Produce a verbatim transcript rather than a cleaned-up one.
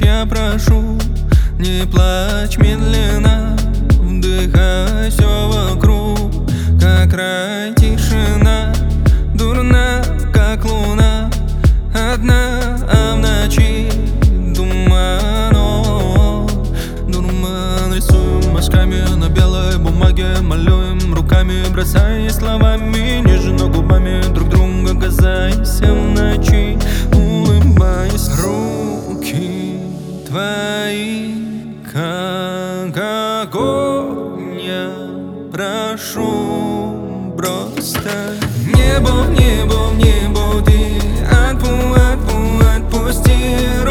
я прошу, не плачь медленно, вдыхай все вокруг, как рай тишина, дурна, как луна, одна, а в ночи туман, о, дурман. Рисуем мазками на белой бумаге, малюем руками, бросая словами, нежно губами друг друга касаясь в ночи, улыбаясь. Руки твои, как огонь, я прошу, просто небо, небо, небо, ты отпу, отпу, отпусти.